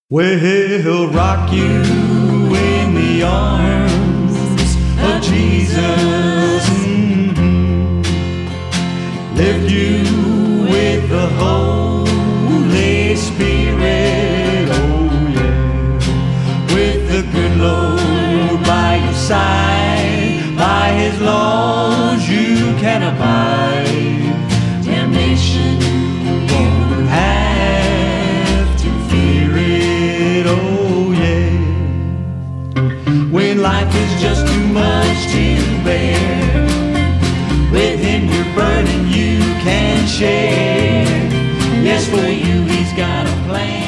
Where he'll rock you in the arms of Jesus, lift you with the Holy Spirit, oh yeah, with the good Lord by your side, by his laws you can abide. Damnation won't have to fear it, oh yeah. When life is just too much to bear, with him your burden you can share. Yes, for you he's got a plan.